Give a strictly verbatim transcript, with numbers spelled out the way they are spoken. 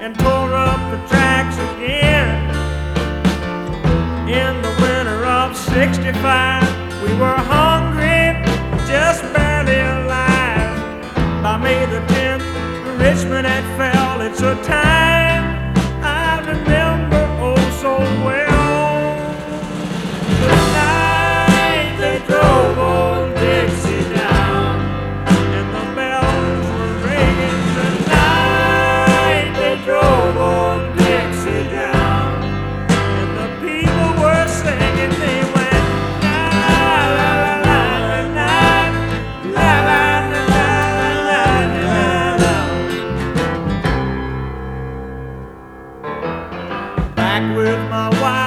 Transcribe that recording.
and tore up the tracks again. In the winter of sixty-five, we were hungry, just barely alive. By May the tenth, Richmond had fell. It's a time I remember oh so well. The night they drove old Dixie down, and the bells were ringing. The night they drove old Dixie down, and the people were singing. They went la la la la la la la la la la la. Back with my wife